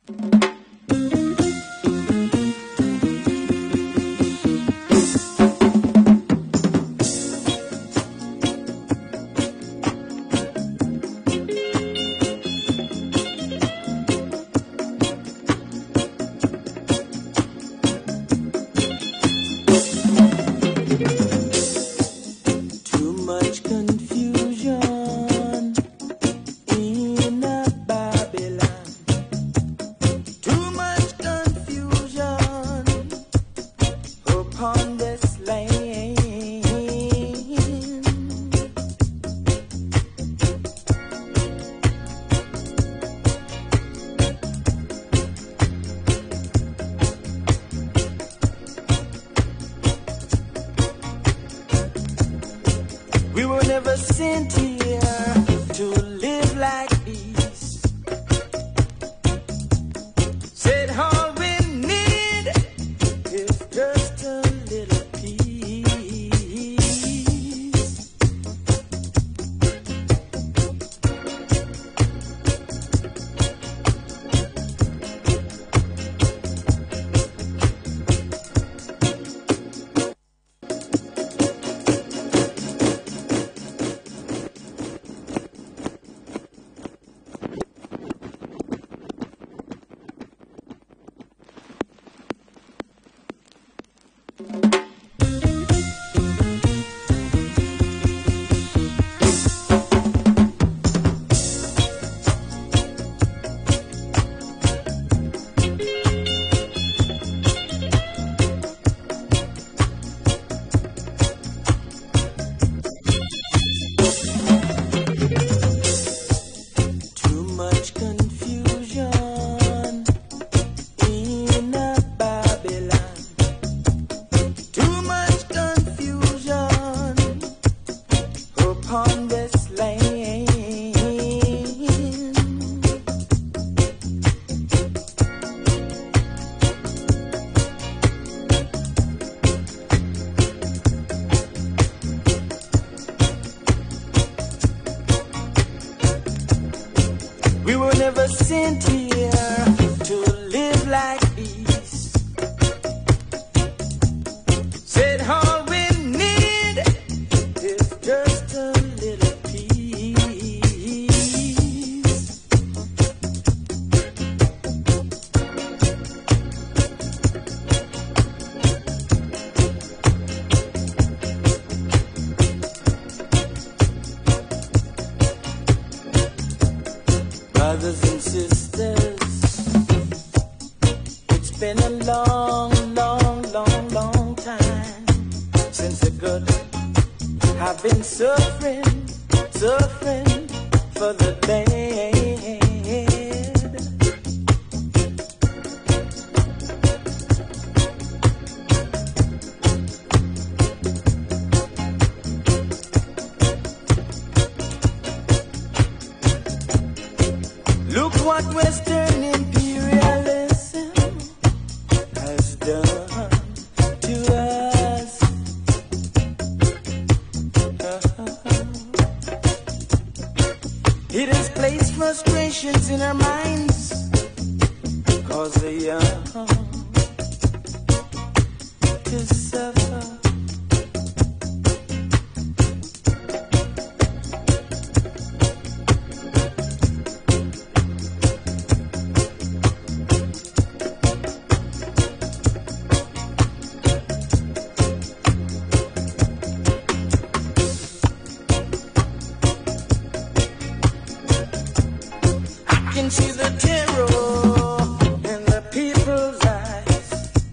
We were never sent here to live like these. Said all we need is just a little peace. We were never sent here to live like these. Said all we need is just a little peace. Brothers and sisters, it's been a long, long, long, long time since the good have been suffering, suffering for the bad. Look what Western imperialism has done to us. It has placed frustrations in our minds, 'cause the young to suffer. I can see the terror in the people's eyes.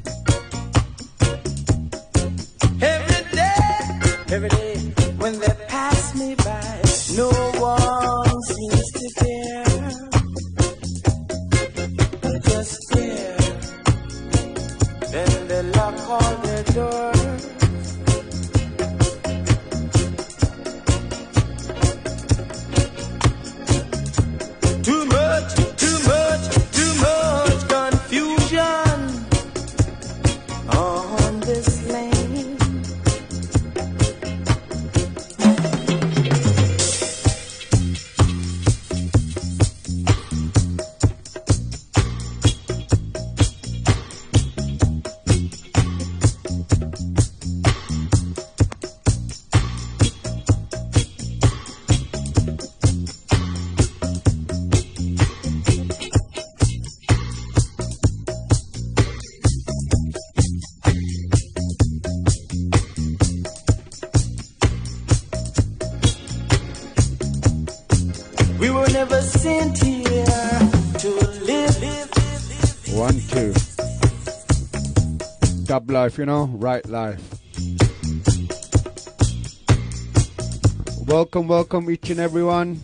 Every day when they pass me by, no one seems to care. They just stare, then they lock all their doors. Too much 1, 2. Dub life, you know, right life. Welcome, welcome each and everyone.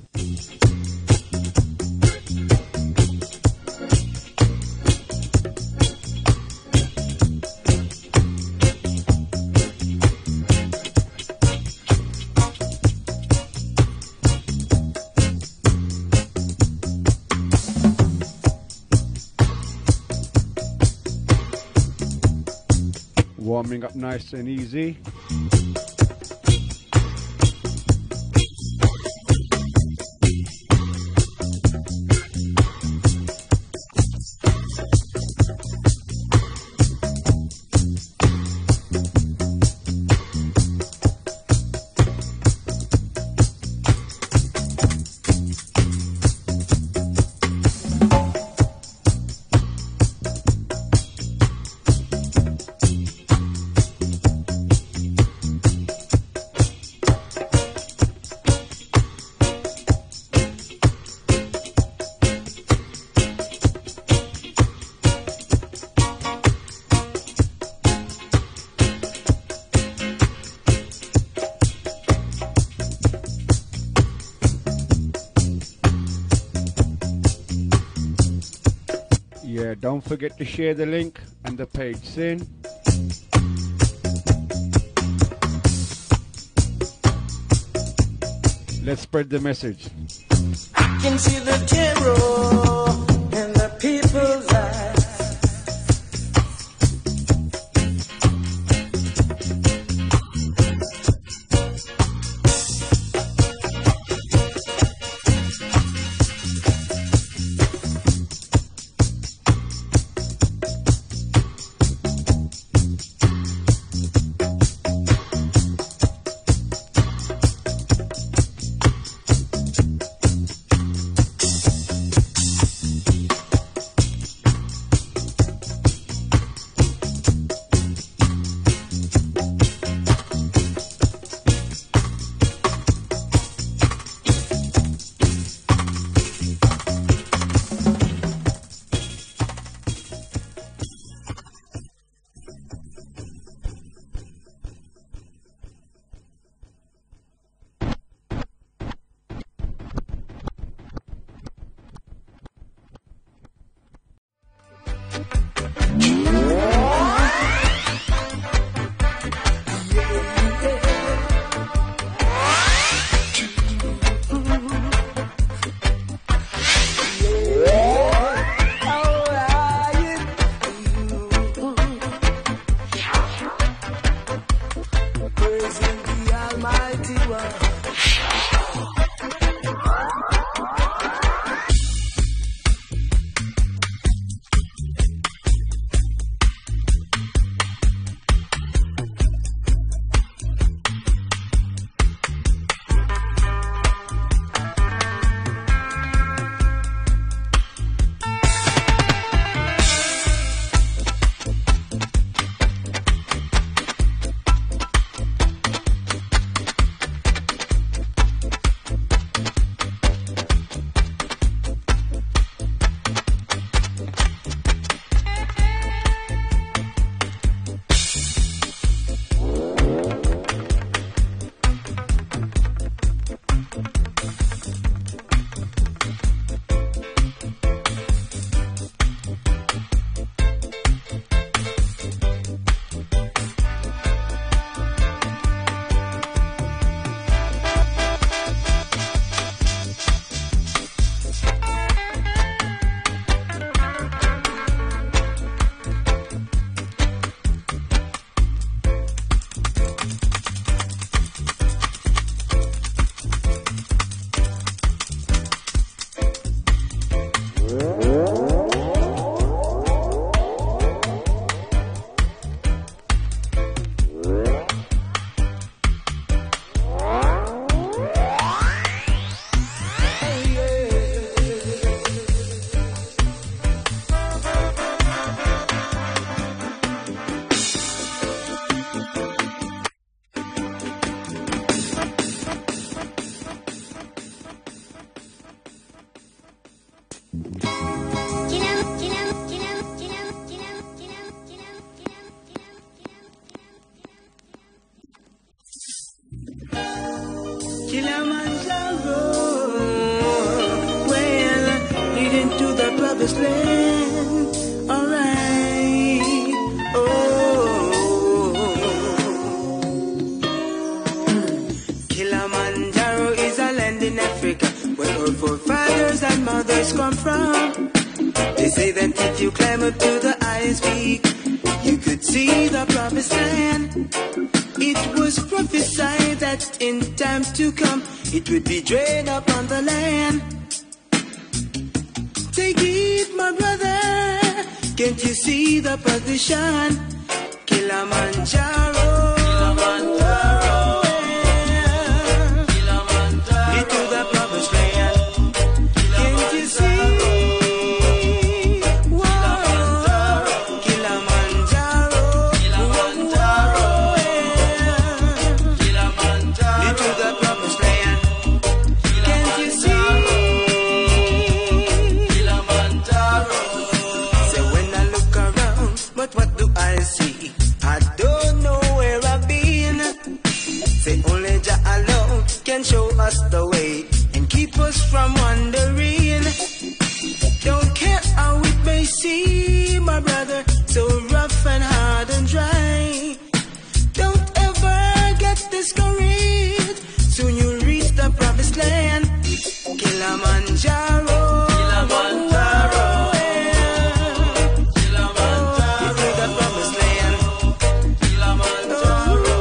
Warming up nice and easy. Don't forget to share the link and the page soon. Let's spread the message. I can see the terror in the people's eyes. brothers come from. They say that if you climb up to the highest peak, you could see the promised land. It was prophesied that in times to come, it would be drained upon the land. Take it, my brother, can't you see the position? Kilimanjaro, Kilimanjaro, Kilimanjaro, into the promised land. Can't you see? Can show us the way and keep us from wandering. Don't care how it may seem, my brother, so rough and hard and dry. Don't ever get discouraged, soon you'll reach the promised land. Kilimanjaro, Kilimanjaro, Kilimanjaro, into the promised land. Kilimanjaro,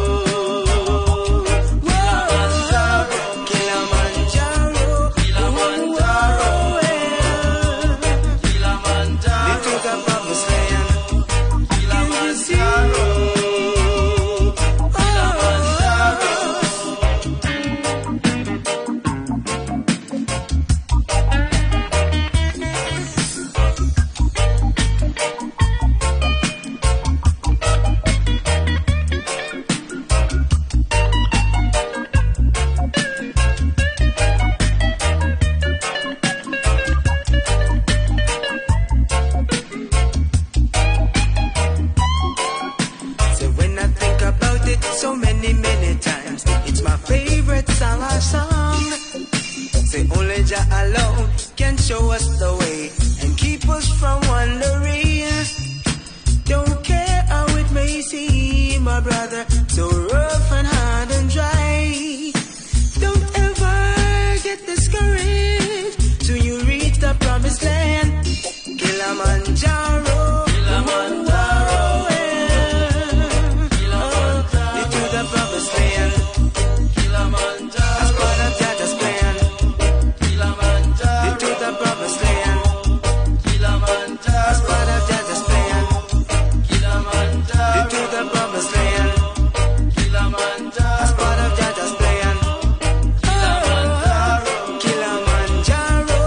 show us the way and keep us from wandering. Don't care how it may seem, my brother, so rough and hard and dry. Don't ever get discouraged till you reach the promised land. Kilimanjaro, Kilimanjaro, Kilimanjaro, into the promised land. Kilimanjaro, as part of Jaja's plan. Kilimanjaro, into the promised land. Kilimanjaro, as part of Jaja's plan. Kilimanjaro, into the promised land. Kilimanjaro, as part of Jaja's plan. Kilimanjaro, Kilimanjaro,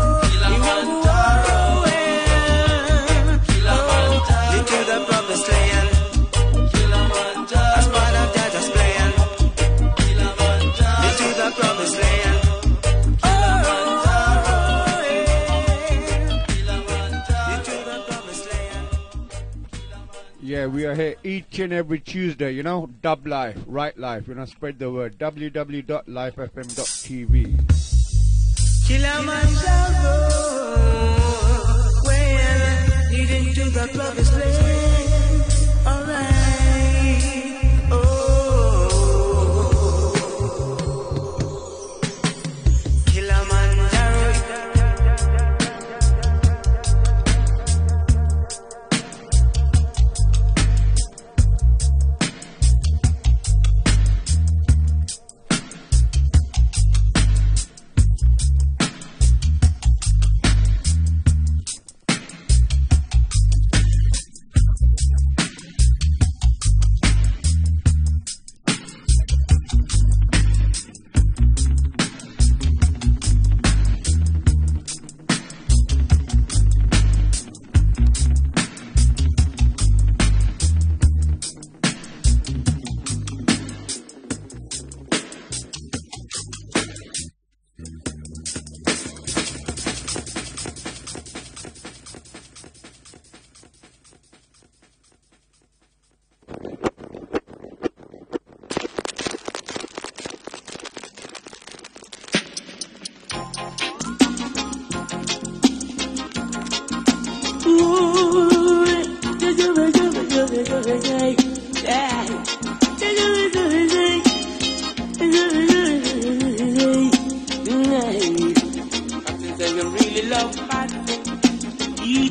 Kilimanjaro, into the promised land. Kilimanjaro, as part of Jaja's plan. Kilimanjaro, into the promised land. Yeah, we are here each and every Tuesday, you know, Dub Life, Right Life, you know, spread the word, www.lifefm.tv. Kilimanjaro, well, leading to the promised land. Alright, oh, Kilimanjaro.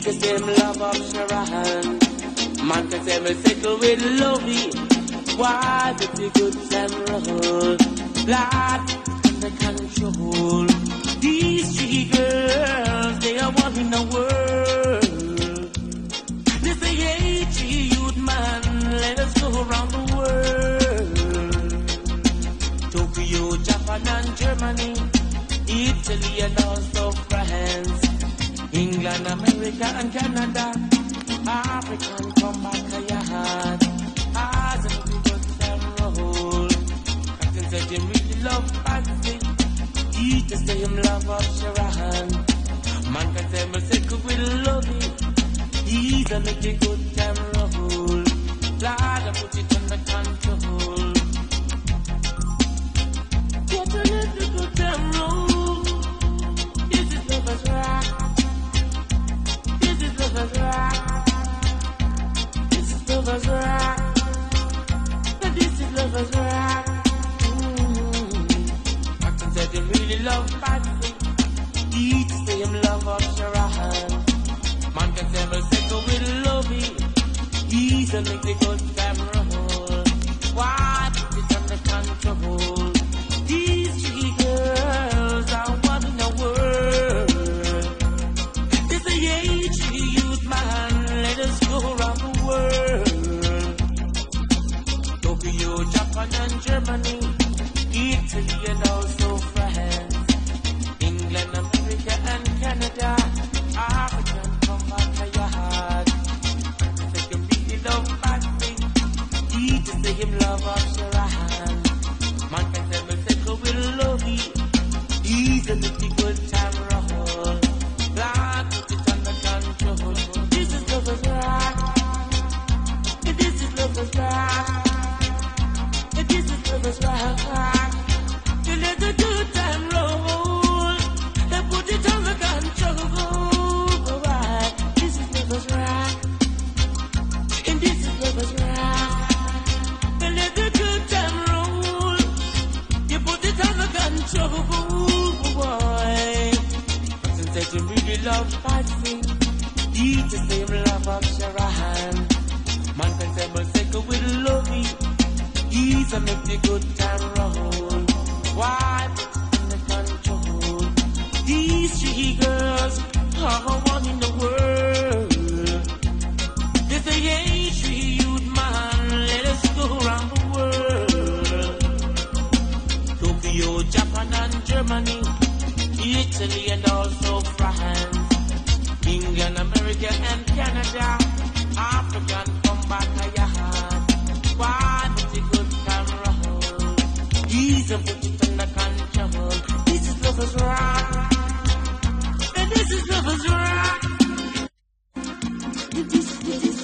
the same love of Sharon. Man can say me settle with lovey. Why did the good time roll? Blood under control. These three girls, they are one in the world. They say, hey, three youth man, let us go around the world. Tokyo, Japan and Germany, Italy and also France, England, America and Canada, African come back to your heart. As a good time roll, Captain said him really love fancy. He just say him love of Sharon. Man can say me sick with love it. He's a make a good time roll. Lord, I put it under control. Get a little good time roll. This is lover's rock. This is lover's rock. This is lover's rock. This is lover's rock. Captain said he really love fancy. He to say him love of Sharon. Man can say me sick with lovey. He's a make the good time roll. Why put it under control? These three girls are one in the world. They say, hey, three youth man, let us go around the world. Tokyo, Japan and Germany, Italy and also France, England, America and Canada, African come back to your heart. Take a really love fancy. He to say him love of Sharon. Man can say me take a will love you. He's a little good time roll. Lord, put it under control. This is lover's rock. This is lover's rock. This is lover's rock. You let the good time roll. Then put it under control. Right. This is lover's rock. And this is lover's rock. You let the good time roll. You put it under control. Boy. Person said you really love fancy. He the same love of Sharon. Man can say me sick with lovey. He's a make the good time roll. Why put it under control? These three girls are one in the world. They say, hey, three youth man, let us go around the world. Tokyo, Japan and Germany, Italy and also France, England, America and Canada, African come back to your heart. Why put it good camera hold? He's a put it under control. This is lover's rock. And this is lover's rock. This is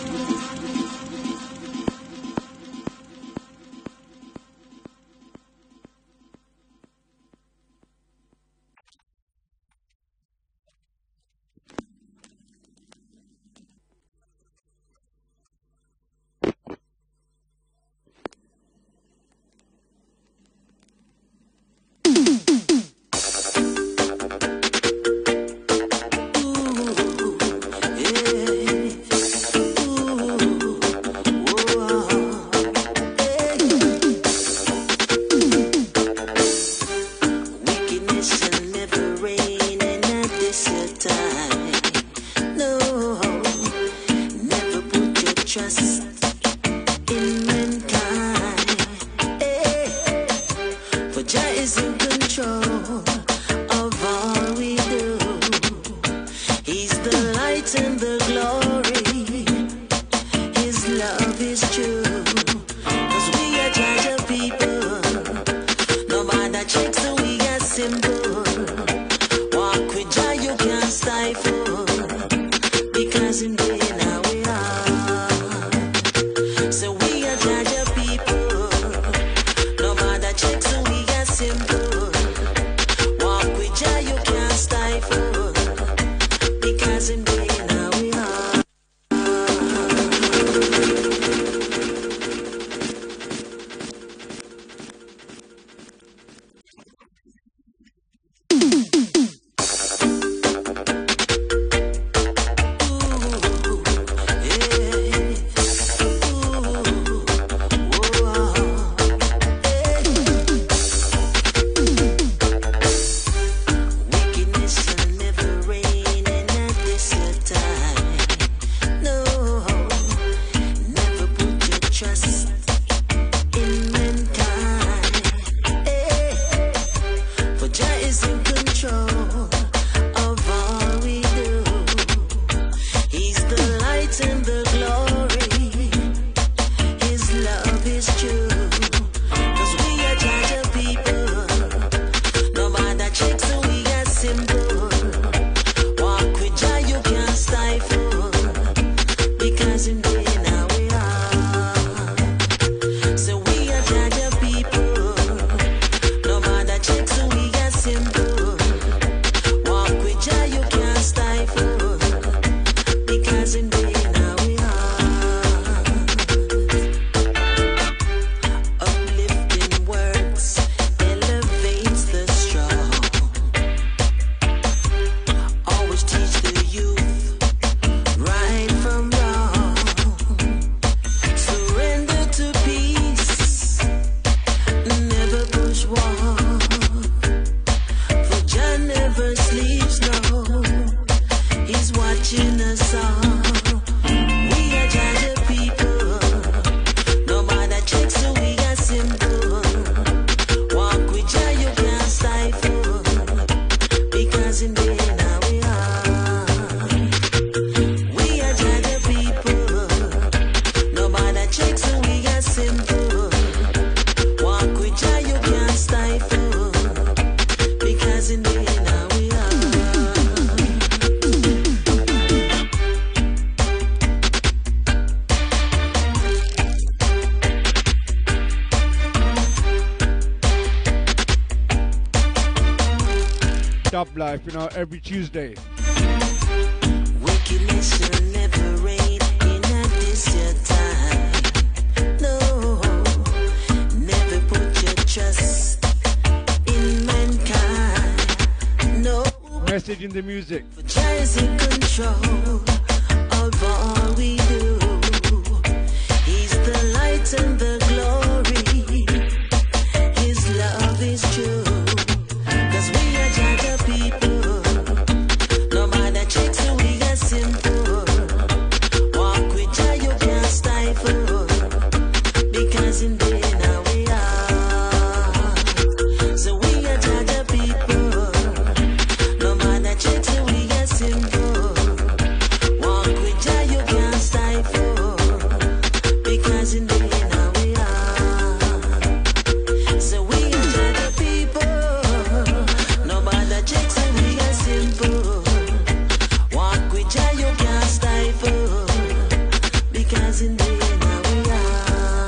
Dub Life, you know, every Tuesday. Wickedness shall never reign in this your time. No, never put your trust in mankind. No. Message in the music. Jah is in control of all we do. He's the light and the glory. His love is true. 'Cause we are Jah people. No matter tricks, we are simple. Walk with Jah, you can't stifle. Because in there now we are. So we are Jah people. No matter tricks, we are simple. Walk with Jah, you can't stifle. Because in there now we are. So we are Jah people. No matter tricks, we are simple. Walk with Jah, you can't stifle. Because in there now we are.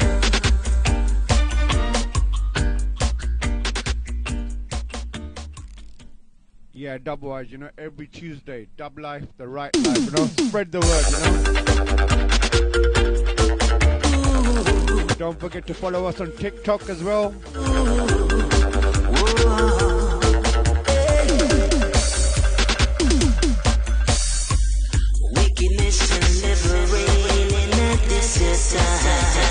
Yeah, Dubwise, you know, every Tuesday. Dub Life, the right life, you know. Spread the word, you know. Don't forget to follow us on TikTok as well. Wickedness shall never reign in this your time.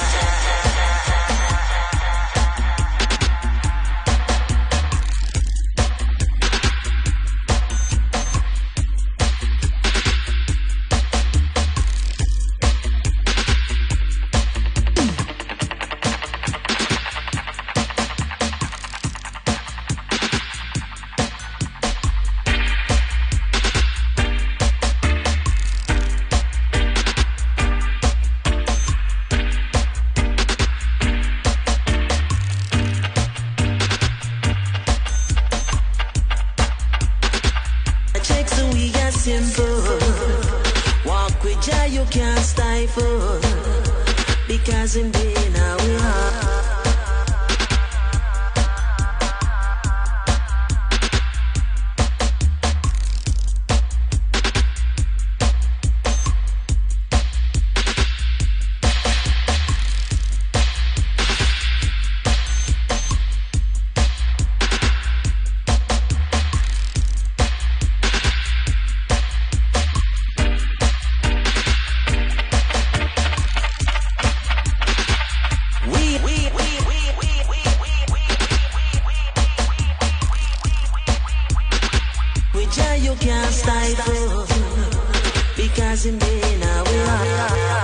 Checks and we are simple. Walk with Jah, you can't stifle. Because in there now we are. With Jah, you can't stifle. Because in there now we are.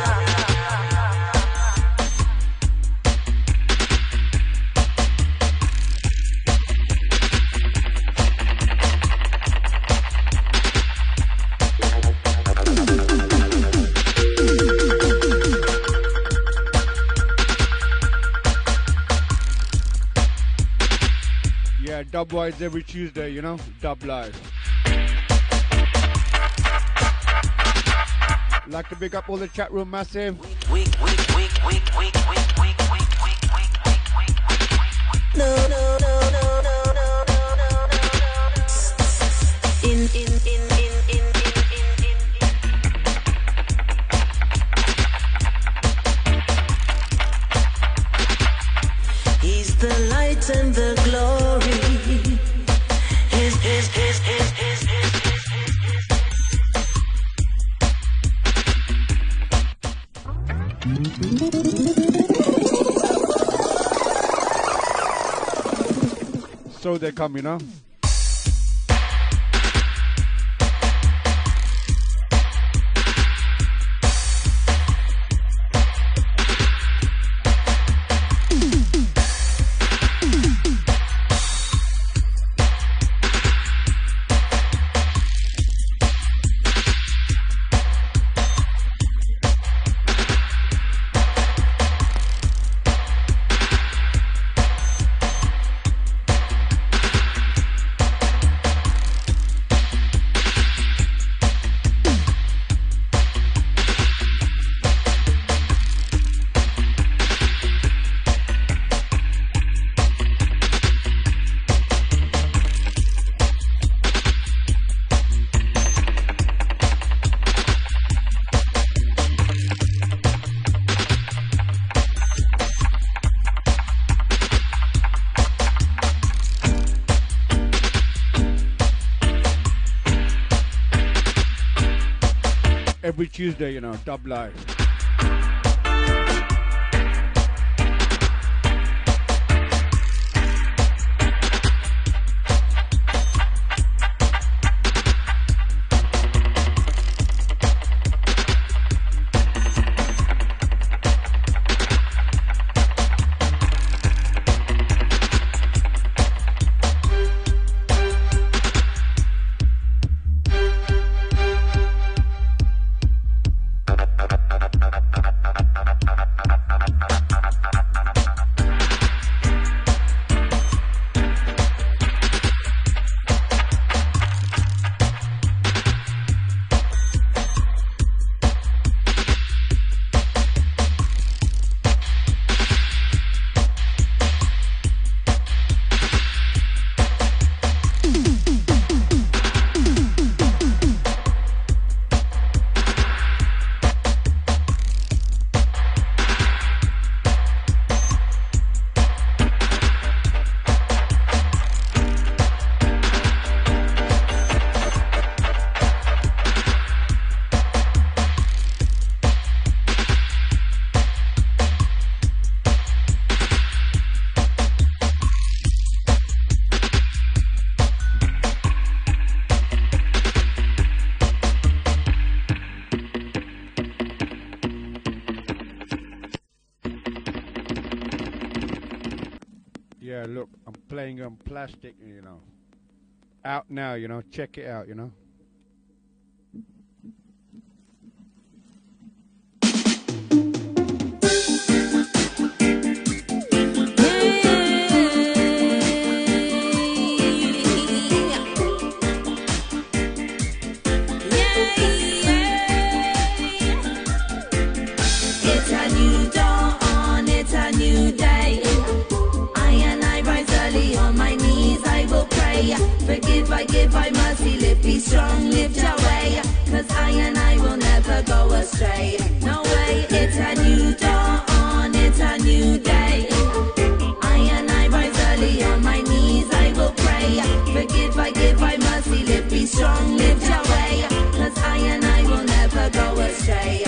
Yeah, Dubwise every Tuesday, you know. Dub Live. Like to big up all the chat room massive. No, no, no, no, no, no, no, no, no, no. In. He's the light and the glory. His. So they come, you know. every Tuesday, you know, Dub Life. Yeah, look, I'm playing on plastic, you know. Out now, you know. Check it out, you know. It's a new dawn, it's a new day. I and I rise early on my knees, I will pray. Forgive, I give, I mercy, live, be strong, lift your way. Cause I and I will never go astray. No way, it's a new dawn, it's a new day. I and I rise early on my knees, I will pray. Forgive, I give, I mercy, live, be strong, lift your way. Cause I and I will never go astray.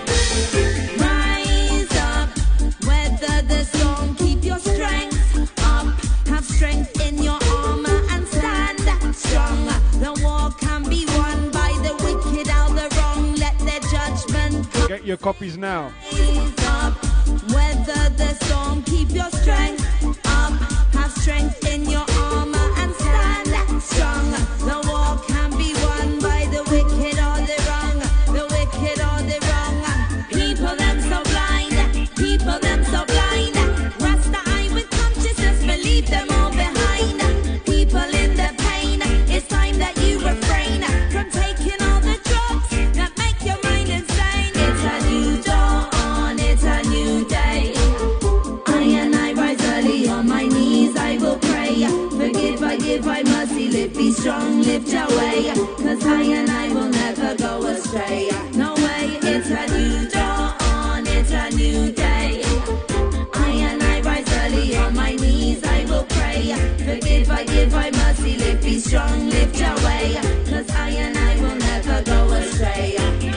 Rise up, weather the storm, keep your strength up. Have strength in your armor and stand strong. The war can be won by the wicked or the wrong. Let their judgment come. Get your copies now. Rise up, weather the storm, keep your strength up. Have strength in your armor and stand strong. The war can be won by the wicked or the wrong. The wicked or the wrong. People them so blind, people them so blind. Rasta eye with consciousness, believe them all behind. People in the pain, it's time that you refrain from taking all the drugs that make your mind insane. It's a new dawn, it's a new day. I and I rise early on my knees, I will pray. Forgive, I give, I mercy, live, be strong, lift your way. Cause I and I will never go astray. No way, it's a new dawn, it's a new day. I and I rise early on my knees, I will pray. Forgive, I give, I mercy, live, be strong, lift your way. Cause I and I will never go astray.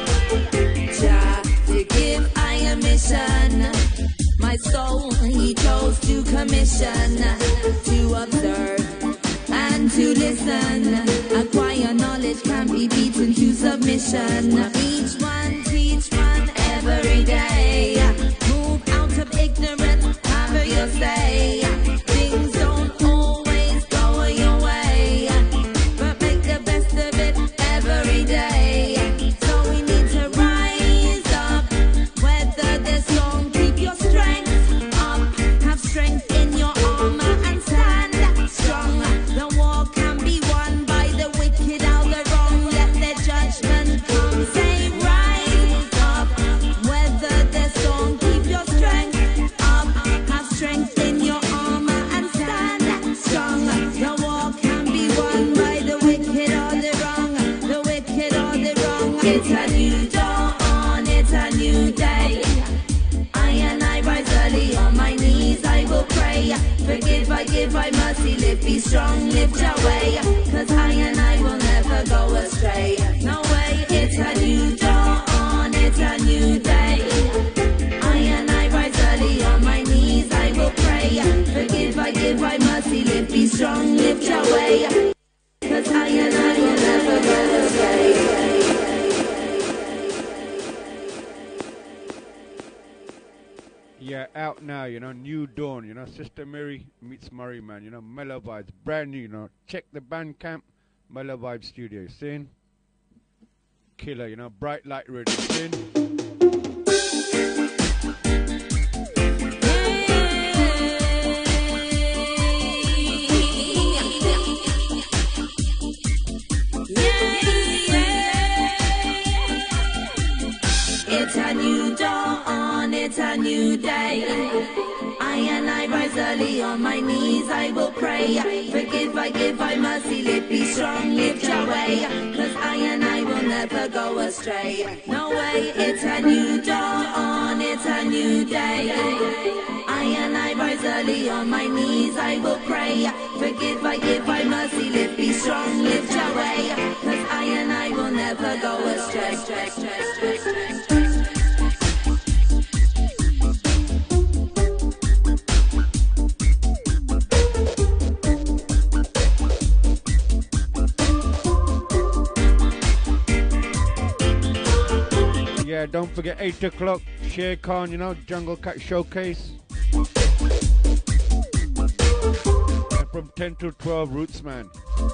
Jah, to give I a mission. My soul he chose to commission. To observe and to listen. Acquire knowledge can be beaten to submission. Each one teach one every day. Move out of ignorance, have your say. Things don't always go your way, but make the best of it every day. So we need to rise up, weather the storm, keep your strength up. Have strength in your armor and stand strong. The war can be won by the wicked or the wrong. Let their judgment come. Say rise up, weather the storm, keep your strength up. Have strength in your armor and stand strong. The war can be won by the wicked or the wrong. The wicked or the wrong. It's a new dawn, it's a new day. I and I rise early on my knees, I will pray. Forgive, I give, I mercy, live, be strong, lift your way. Cause I and I will never go astray. No way, it's a new dawn. Yeah, out now, you know, New Dawn, you know, Sister Mary meets Murray, man, you know, Mellow Vibes, brand new, you know, check the Bandcamp, Mellow Vibes Studio, sing. Killer, you know, Bright Light Radio, sing. It's a new dawn, it's a new day. I and I rise early on my knees, I will pray. Forgive, I give, I mercy, live, be strong, lift your way. Cause I and I will never go astray. No way, it's a new dawn, it's a new day. I and I rise early on my knees, I will pray. Forgive, I give, I mercy, live, be strong, lift your way. Cause I and I will never go astray. Yeah, don't forget 8 o'clock, Shere Khan, you know, Jungle Cat Showcase. And from 10 to 12, Roots Man.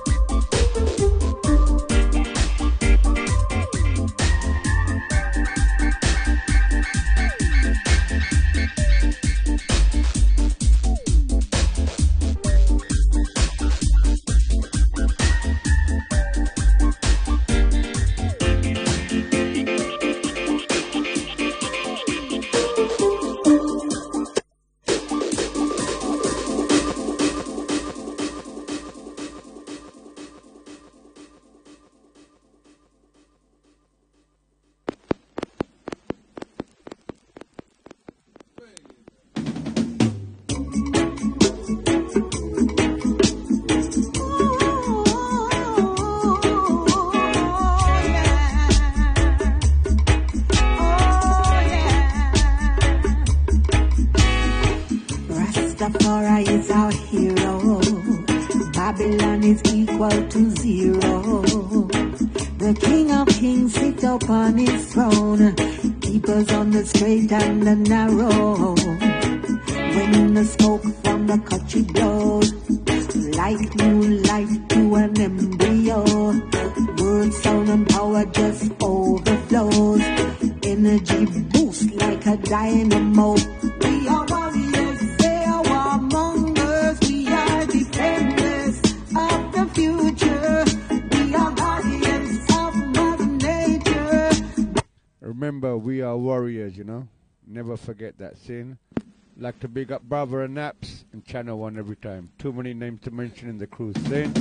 Rastafari is our hero. Babylon is equal to zero. The King of Kings sits upon his throne. Keep us on the straight and the narrow. When the smoke from the country blows, like new life to an embryo. Word, sound and power just overflows. Energy boost like a dynamo. We are warriors, they are mongers. We are defenders of the future. We are guardians of Mother Nature. Remember, we are warriors, you know. Never forget that sin. Like to big up Bravo and Naps and Channel 1 every time. Too many names to mention in the cruise sin.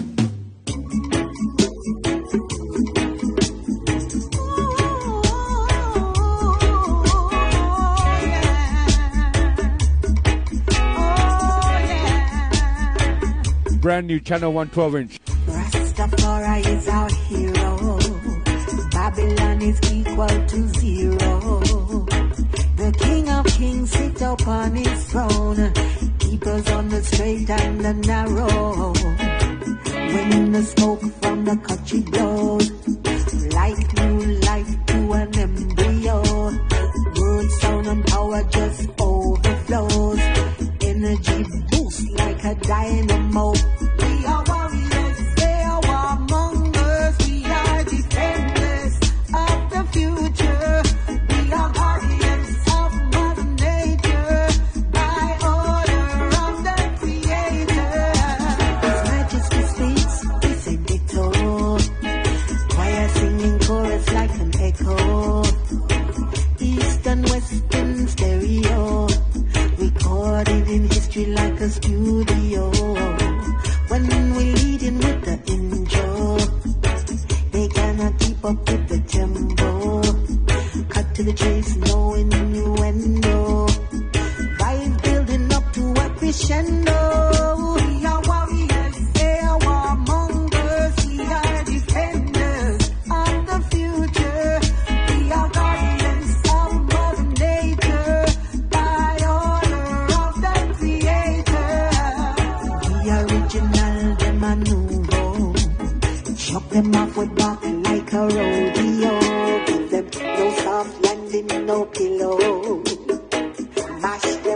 Brand new Channel 1 12-inch. Rastafari is our hero. Babylon is equal to zero. The King of Kings sits upon his throne. Keep us on the straight and the narrow. When the smoke from the country blows, like new life to an embryo. Word, sound and power just overflows. Energy boost like a dynamo. We are warriors, they are warmongers. We are defenders of the future. We are guardians of Mother Nature by order of the Creator. His Majesty speaks, we send it all. Choir singing chorus like an echo. East and West in stereo. Recorded in history like a studio. When we leading with the intro, they cannot keep up with the tempo. Cut to the chase, no innuendo. Vibe building up to a crescendo. We are warriors, they are warmongers. We are defenders of the future. We are guardians of Mother Nature by order of the Creator. The original, them a nouveau. Chop them off with back like a rodeo. Give them no soft landing, no pillow. Mash them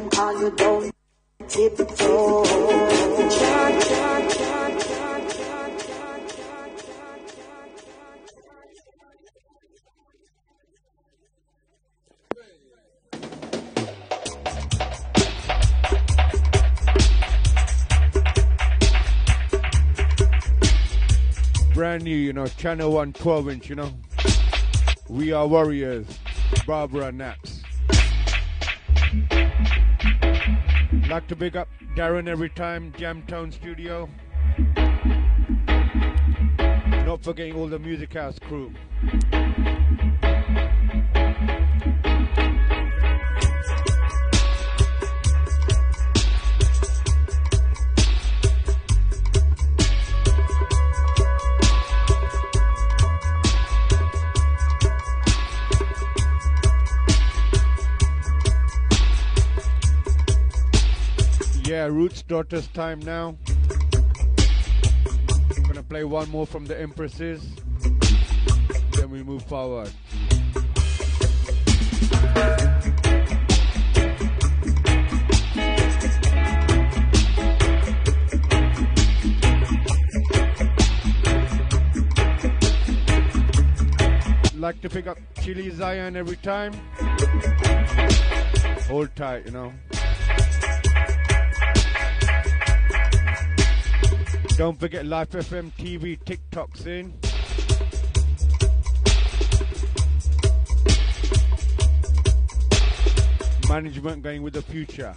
tiptoe. Brand new, channel 1 12-inch, We Are Warriors, Barbara Naps. Like to big up Darren every time, Jamtone Studio. Not forgetting all the Music House crew. Yeah, Roots Daughters time now. Gonna play one more from the Empresses. Then we move forward. Like to pick up Chili Zion every time. Hold tight, Don't forget Life FM TV, TikTok soon. Management going with the future.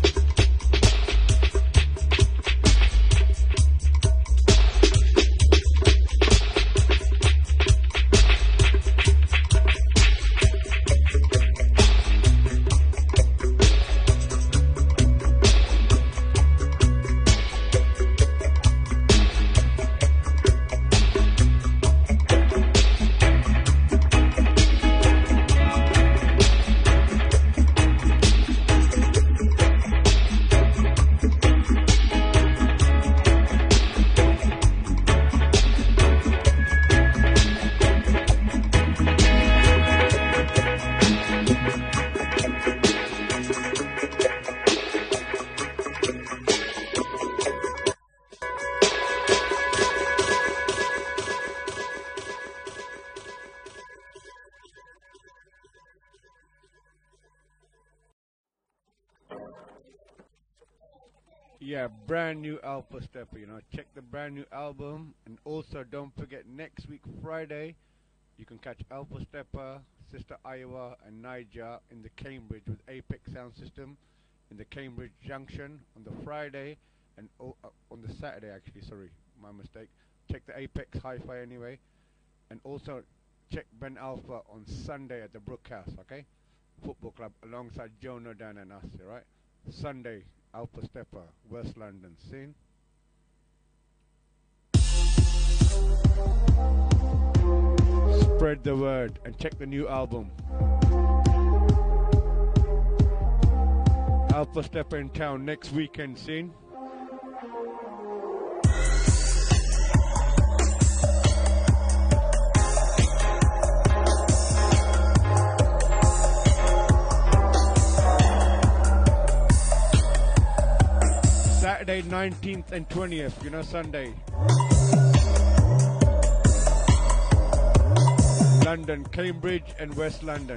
Yeah, brand new Alpha Stepper, check the brand new album. And also don't forget next week Friday you can catch Alpha Stepper, Sister Iowa and Niger in the Cambridge with Apex Sound System in the Cambridge Junction on the Friday, and on the Saturday actually, sorry, my mistake. Check the Apex Hi-Fi anyway. And also check Ben Alpha on Sunday at the Brook House, okay? Football Club alongside Joe Nodan and us, alright? Sunday, Alpha Stepper, West London. Seen? Spread the word and check the new album. Alpha Stepper in town next weekend. Seen? Saturday 19th and 20th, Sunday. London, Cambridge and West London.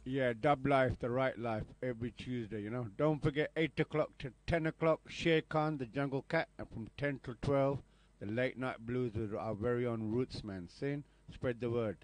Yeah, Dub Life, the right life, every Tuesday, you know. Don't forget 8 o'clock to 10 o'clock, Shay Khan, the Jungle Cat, and from 10 to 12, the Late Night Blues with our very own Roots man. Saying, spread the word.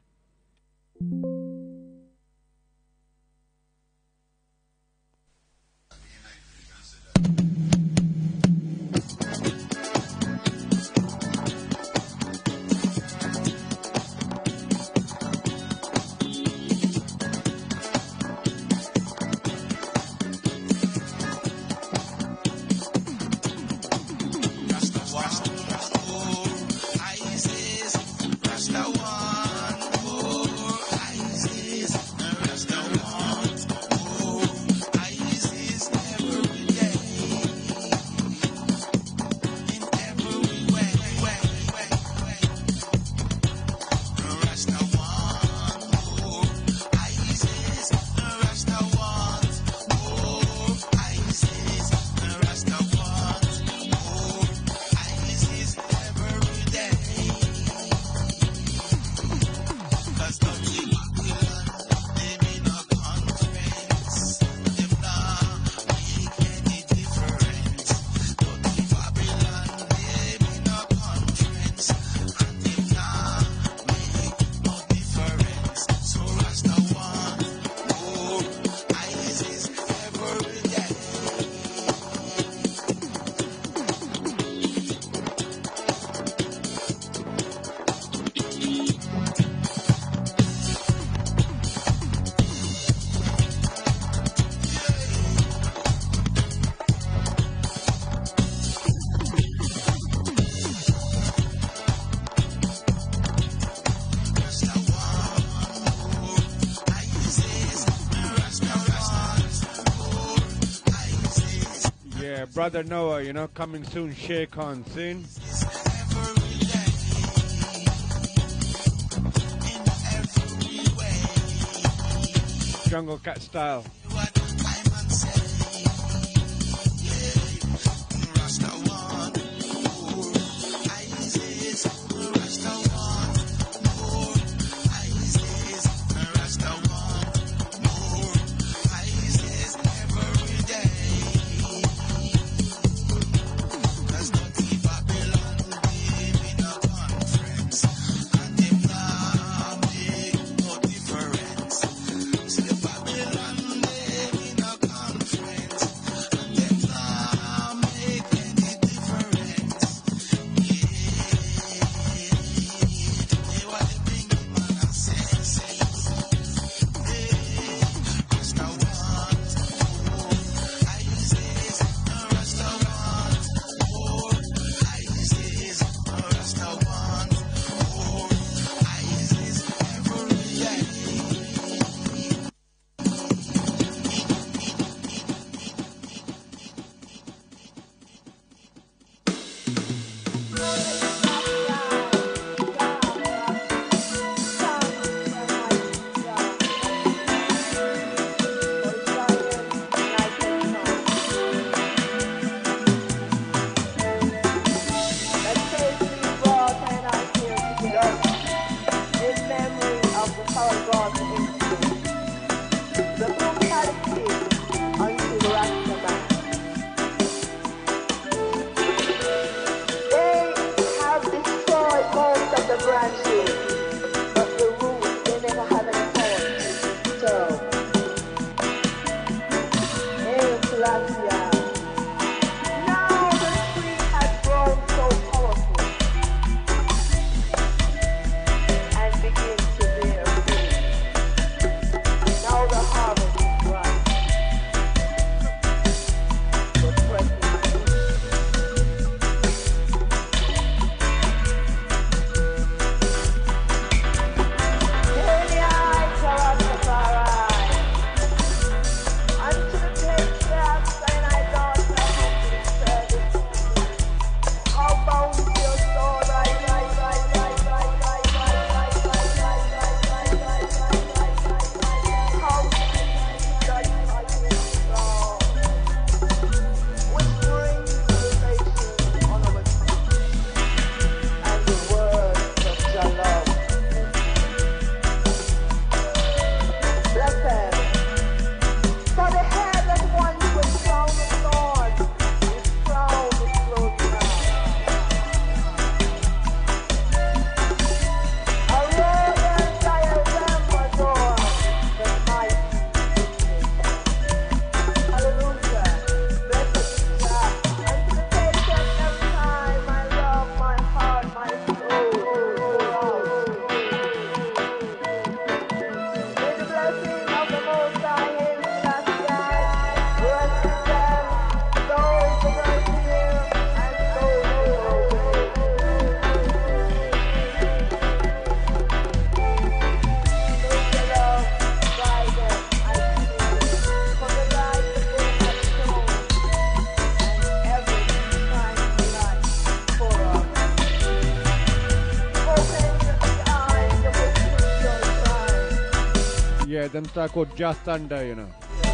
Brother Noah, you know, coming soon, Shay Khan, soon. Jungle Cat style. Babylon, Yeah, them start called Just Thunder, you know.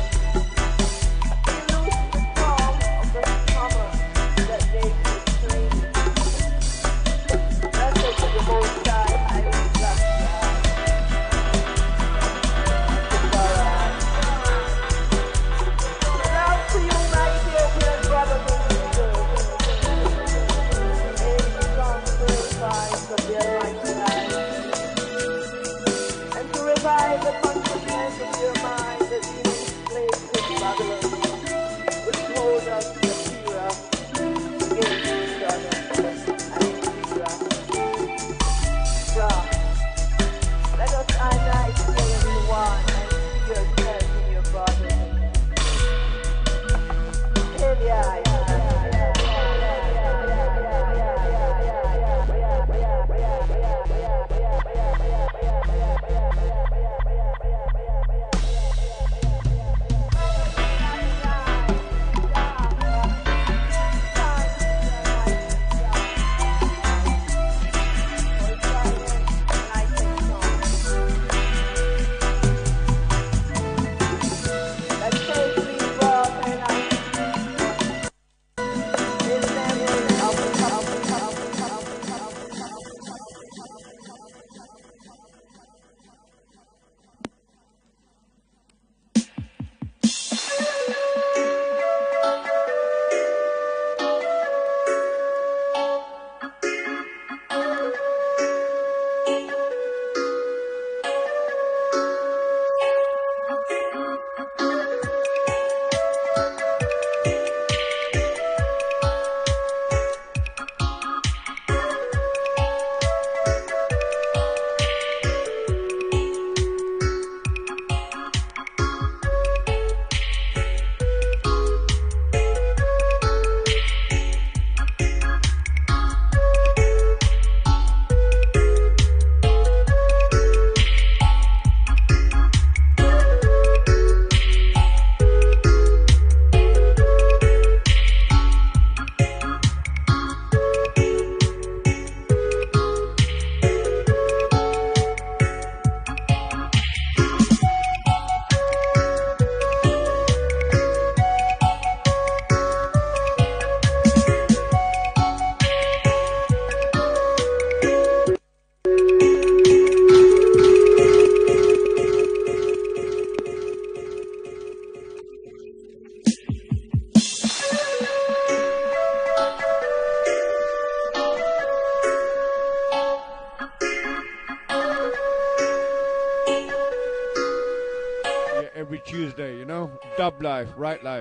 Every Tuesday, you know, Dub Life, Right Life.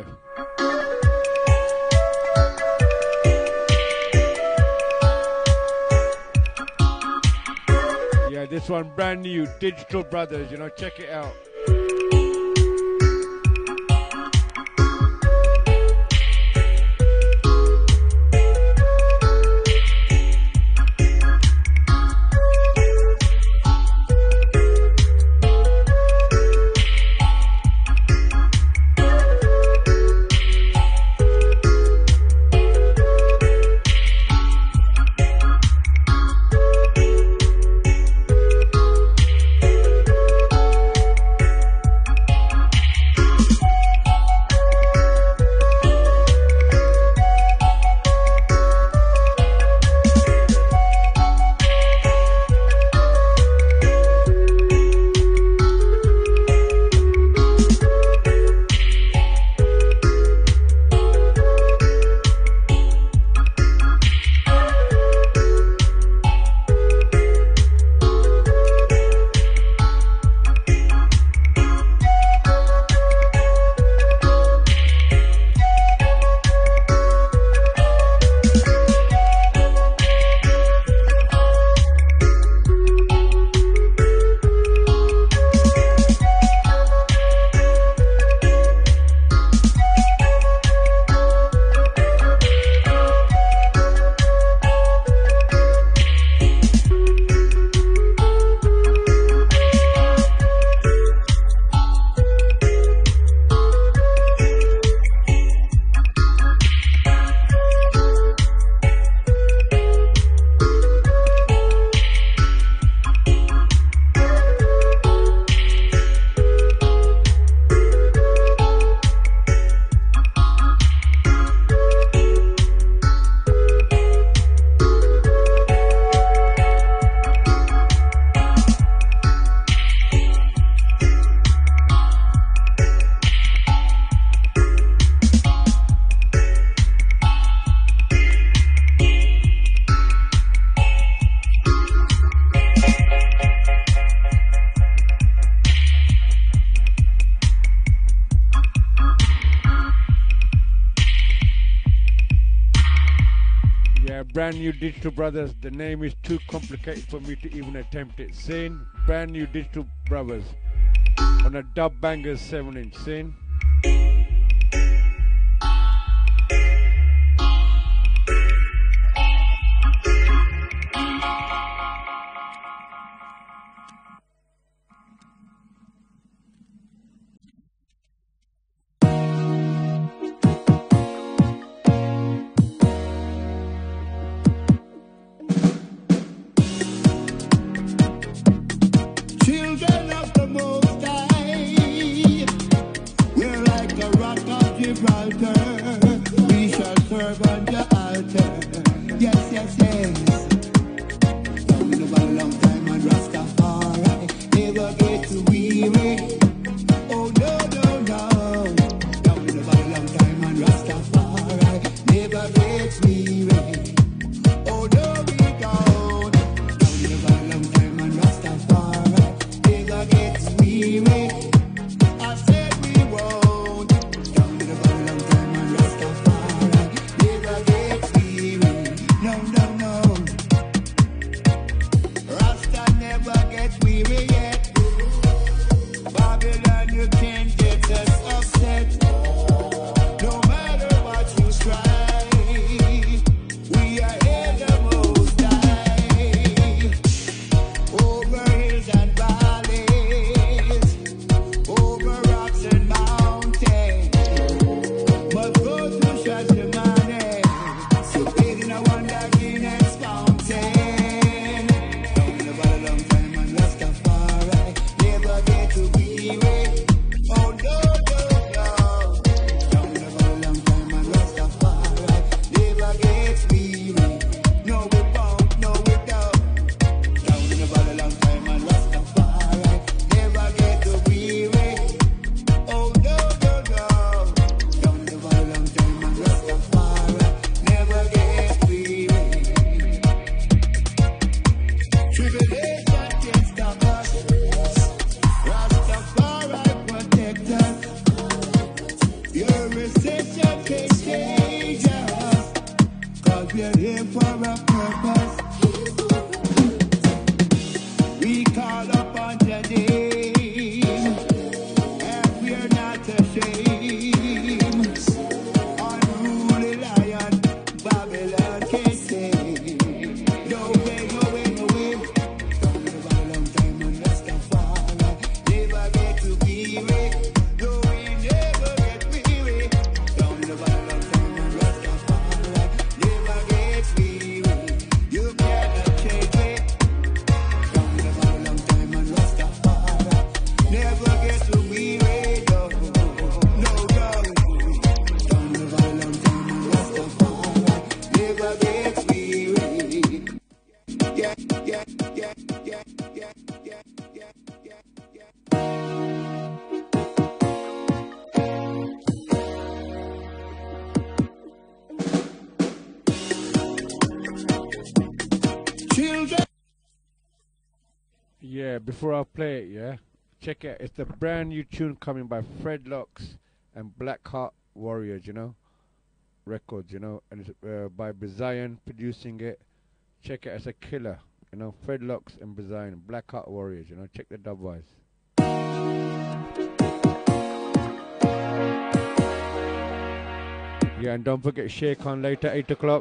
Yeah, this one brand new, Digital Brothers, you know, check it out. Brand New Digital Brothers. The name is too complicated for me to even attempt it. Scene. Brand New Digital Brothers. On a Dub Bangers 7-inch. Scene. Children of the Most High, we're like a rock of Gibraltar. We shall serve on the altar. Yes, yes, yes. Down in a long time and Rastafari never get to weary. Oh no, no, no. Down in a long time and Rastafari never gets weary. Oh no, we don't. Down in a long time and Rastafari never gets weary. I said we won't. Down in a long time and Rastafari never gets weary. No, no, no. Rasta never gets weary yet. Babylon, you can't get us upset. No matter what you try, we are in the Most High. Over hills and valleys, over rocks and mountains, must go through Shashamane, so big in a wonder Guinness fountain. Down in a long time and Rastafari never get to weary. Oh no, no, no. Down in a long time and Rastafari never gets weary. No, we won't, no, we don't. Down in a long time and Rastafari never get to weary. Oh no, no, no. Down in a long time and Rastafari never gets weary. Tribulation can't stop us. Rastafari protect us. Your recession can't change us. 'Cause we're here for a purpose. We call upon your name, and we're not ashamed. Unruly lion, Babylon can't tame. No way, no way, no way. Down in a long time and Rastafari never get to weary. No, we never get weary. Down in a long time and Rastafari never gets weary. You cannot change it. Down in a long time and Rastafari never gets to weary. No, no, no. Down in a long time and Rastafari never gets weary. Yeah, yeah, yeah, yeah, yeah, yeah, yeah, yeah, yeah. Children. Yeah, before I play it, yeah, check it. It's the brand new tune coming by Fred Locks and Blackheart Warriors, you know, records, you know, and it's by Bazion producing it. Check it, it's a killer, you know, Fred Locks and Bazion, Blackheart Warriors, you know, check the dub wise. Yeah, and don't forget Shake On later, 8 o'clock.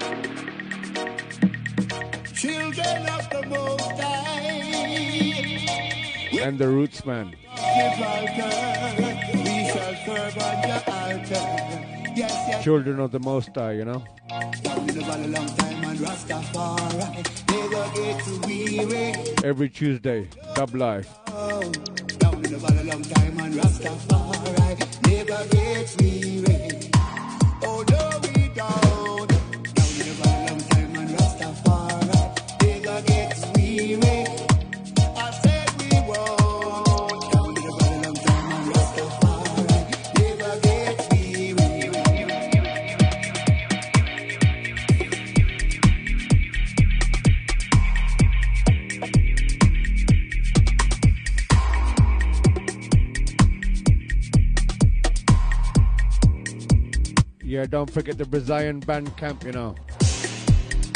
Children of the Most High, And the Roots Man. Gibraltar, we shall serve on the altar. Yes, yes. Children of the Most High, you know. Down in the valley long time and Rastafari never get to weary. Every Tuesday, Dub Life. Oh, down in the valley long time and Rastafari never gets weary. Oh no, we don't. Down in the valley long time and Rastafari never gets weary. I said we won't. Down in the valley long time and Rastafari never gets weary. Yeah, don't forget the Brazilian band camp, you know.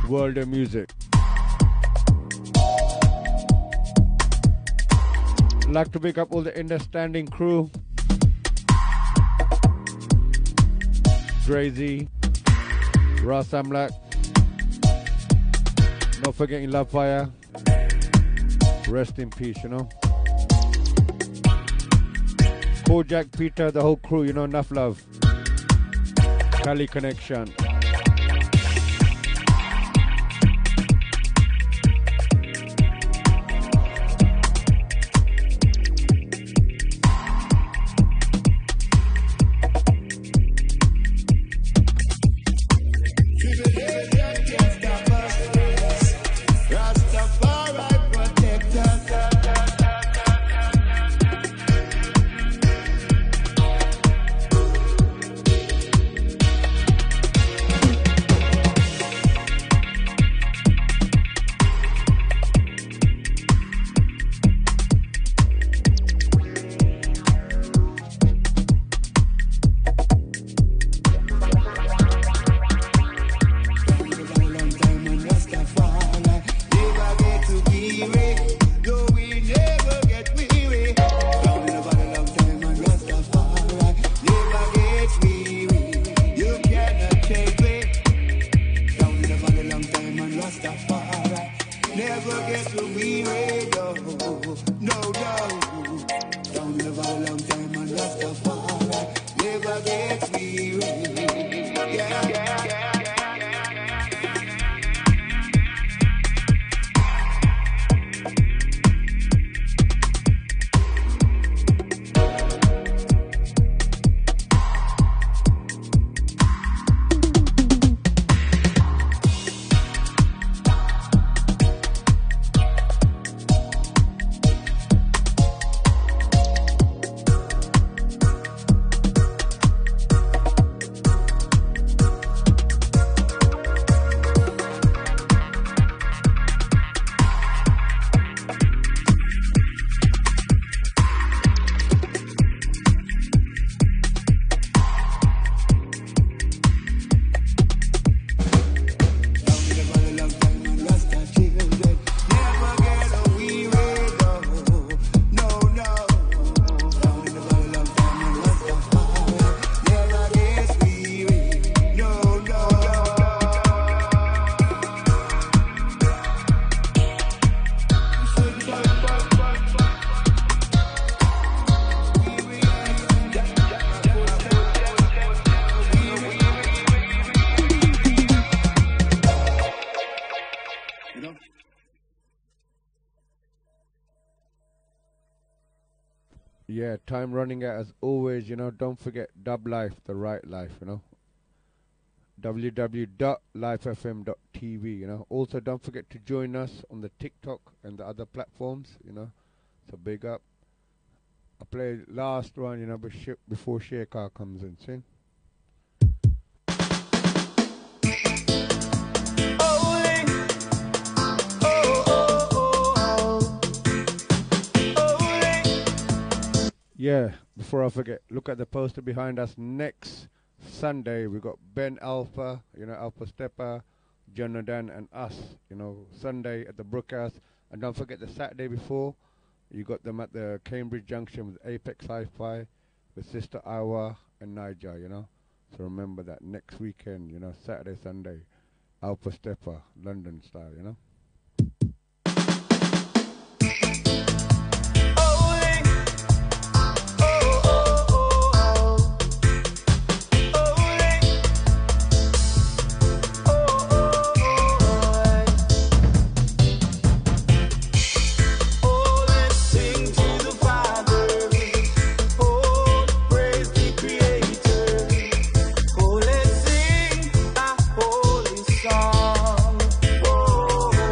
World of music. Like to pick up all the understanding crew. Drazy, Ross Amlak. Not forgetting Love Fire. Rest in peace, you know. Kojak, Peter, the whole crew, you know, enough love. Cali Connection. Yeah, time running out as always, you know. Don't forget Dub Life, the right life, you know. www.lifefm.tv, you know. Also, don't forget to join us on the TikTok and the other platforms, you know. So big up. I play last one, you know, before Sheikha comes in soon. Yeah, before I forget, look at the poster behind us. Next Sunday, we got Ben Alpha, you know, Alpha Stepper, Jonathan, and us, you know, Sunday at the Brookhouse. And don't forget the Saturday before, you got them at the Cambridge Junction with Apex Hi-Fi, with Sister Awa and Niger, you know. So remember that next weekend, you know, Saturday, Sunday, Alpha Stepper, London style, you know. Holy song, oh.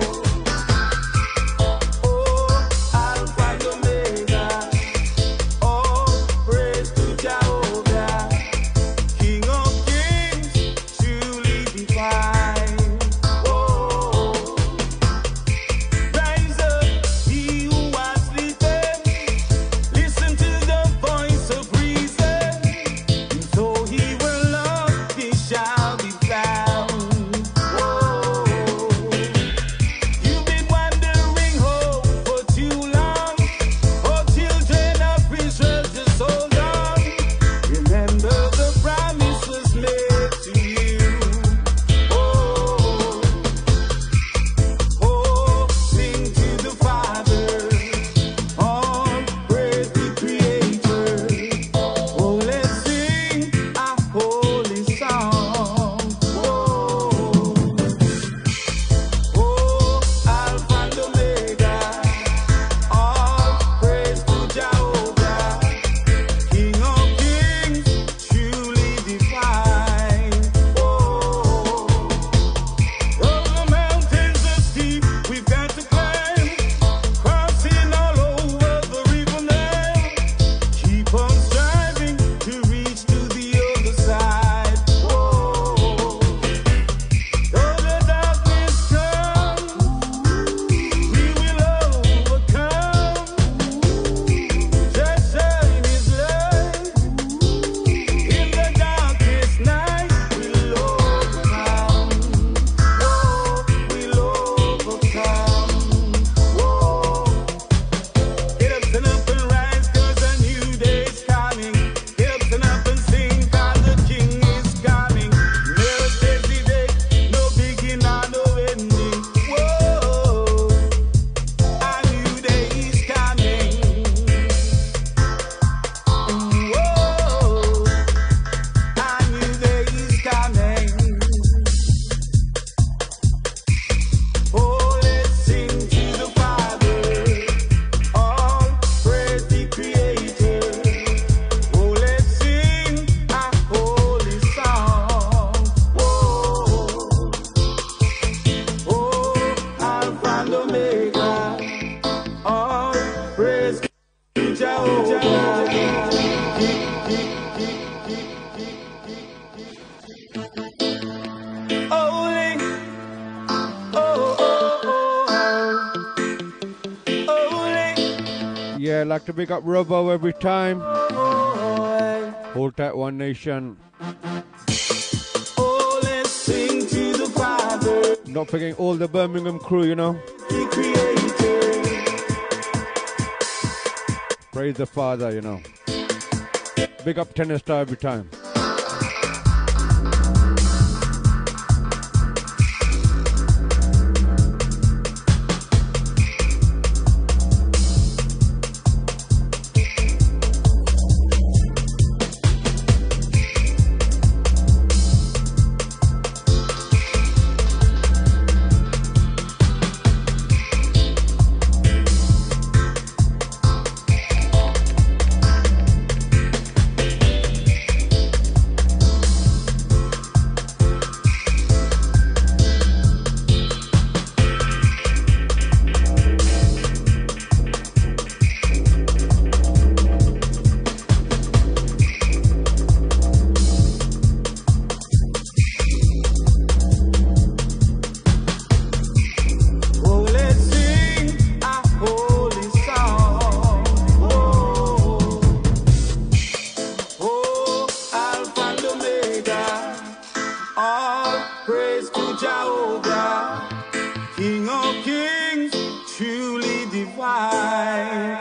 Yeah, like to big up Robo every time. Hold tight, One Nation. Oh, let's sing to the Father, Not forgetting all the Birmingham crew, you know. the Creator. Praise the Father, you know. Big up Tennis Star every time. Oh, let's sing a holy song. Oh, Alpha and Omega. All praise to Jehovah, King of Kings, truly divine.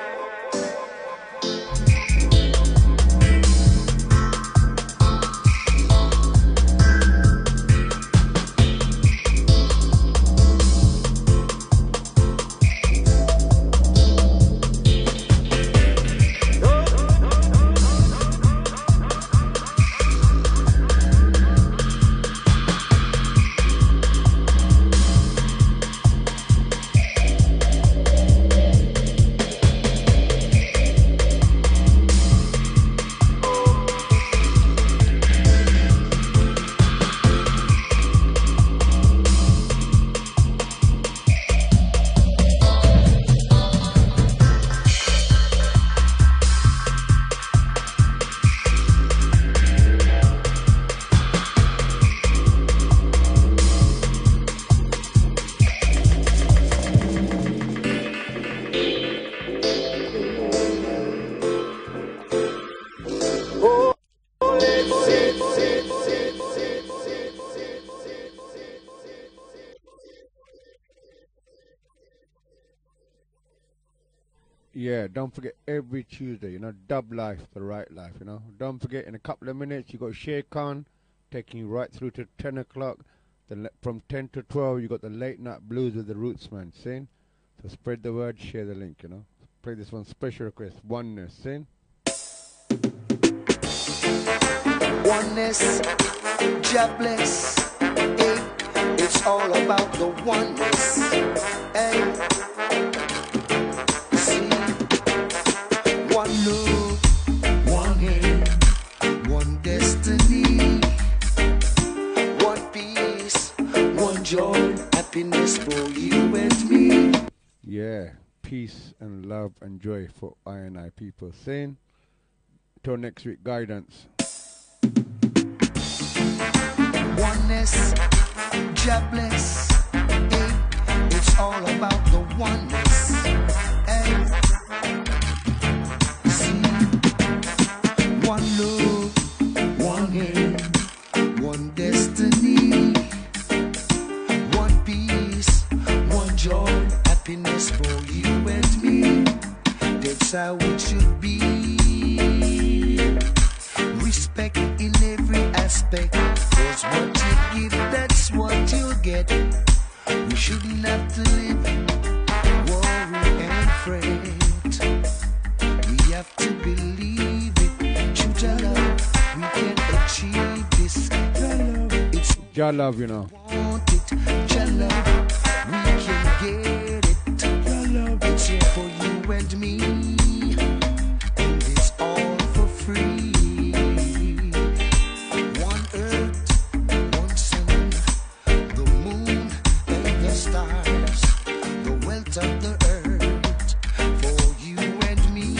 Yeah, don't forget every Tuesday, you know, Dub Life, the right life, you know. Don't forget, in a couple of minutes, you got Sheikh Khan taking you right through to 10 o'clock. From 10 to 12, you got the late night blues with the Roots, man, see? So spread the word, share the link, you know. Play this one, special request, Oneness, see? Oneness, jobless, hey, it's all about the oneness, hey. See, one love, one aim, one destiny, one peace, one joy, happiness for you and me. Yeah, peace and love and joy for I and I people, saying. Till next week, guidance. Oneness, jobless, hey, it's all about the oneness, hey. See, one love, one aim, one destiny, one peace, one joy, happiness for you and me. That's how it should be. Respect in every aspect. Cause what you give, that's what you get. We shouldn't have to live, worry and fret. We have to believe it. True to love, we can achieve this. It's Jah love, you know. want it. Jah love, we can get it. Jah love, it's here for you and me. And it's all for free. One earth, one sun, the moon and the stars, the wealth of the earth for you and me.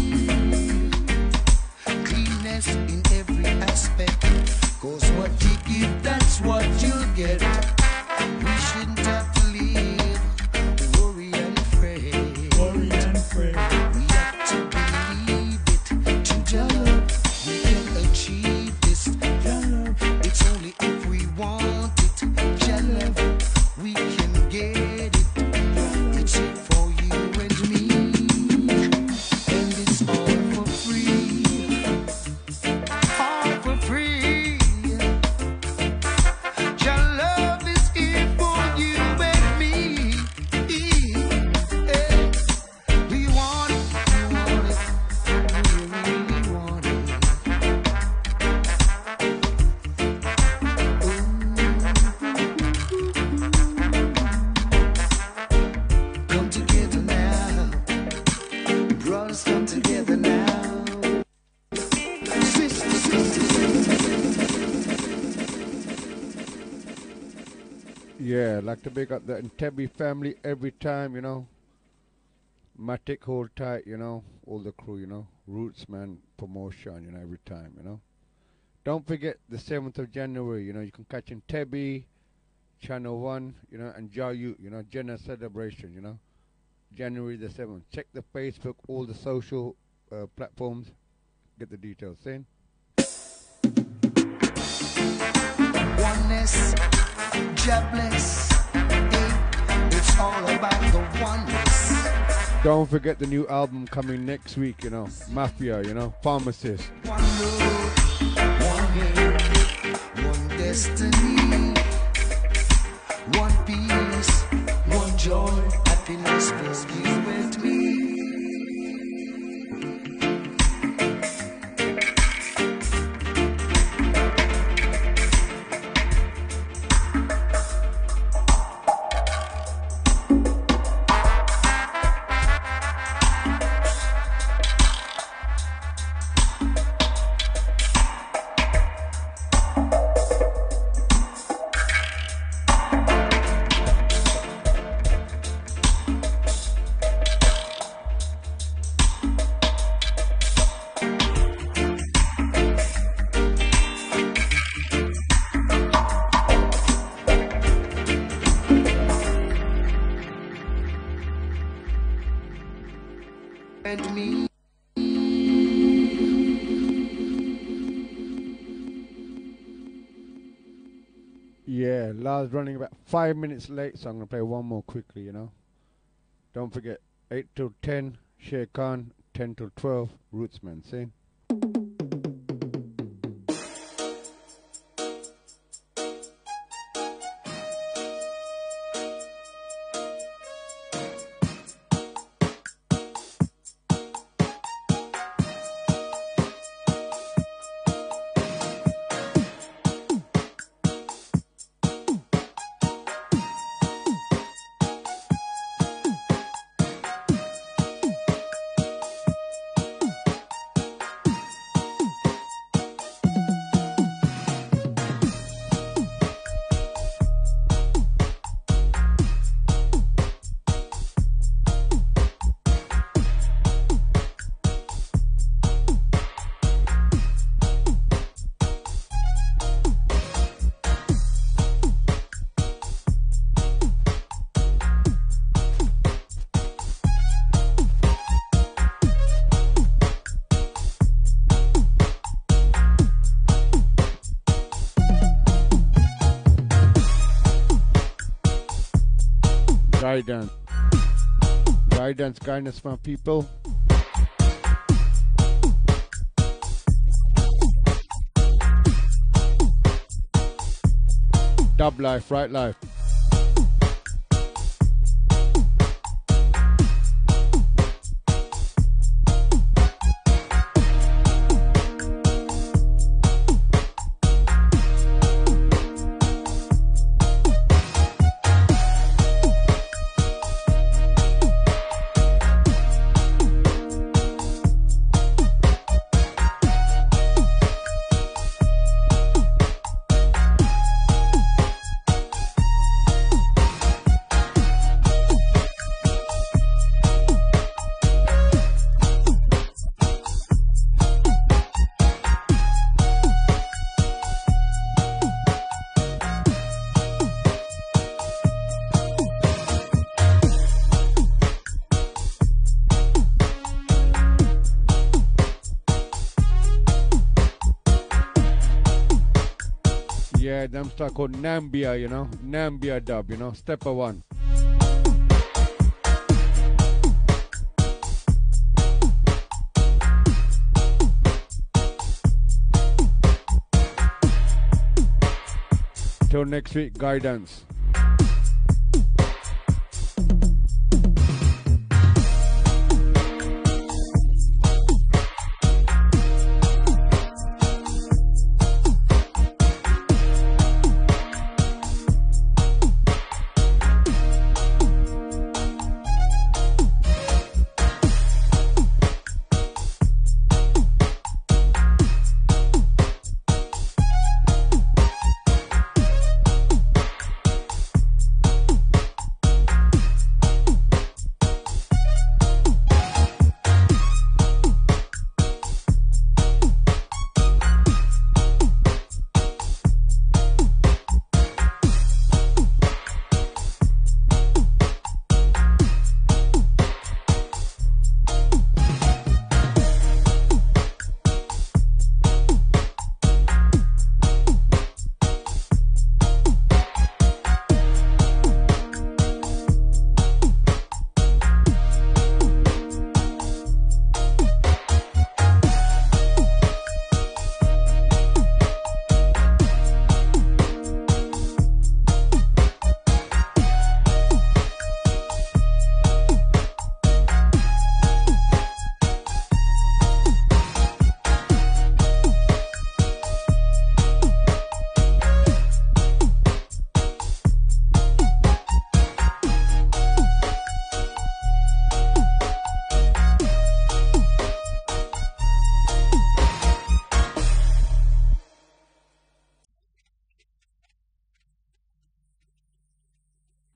Cleanness in every aspect, cause what you give, that's what you get. We shouldn't Yeah, like to big up the Entebbe family every time, you know. Matic hold tight, you know. All the crew, you know. Roots man promotion, you know, every time, you know. Don't forget the 7th of January, you know, you can catch Entebbe, Channel 1, you know, and Jayu, you know, Jenna celebration, you know. January the 7th. Check the Facebook, all the social platforms. Get the details in. Oneness, jobless, it's all about the oneness. Don't forget the new album coming next week, you know. Mafia, you know, Pharmacist. One road, one way, one destiny, one peace, one joy, happiness for you and me. And me. Yeah, Lars running about 5 minutes late, so I'm going to play one more quickly, you know. Don't forget, 8 till 10, Shay Khan, 10 till 12, Rootsman, see? Guidance from people. Dub life, right life. Yeah, them stuff called Nambia, you know. Nambia dub, you know. Stepper one. Till next week, guidance.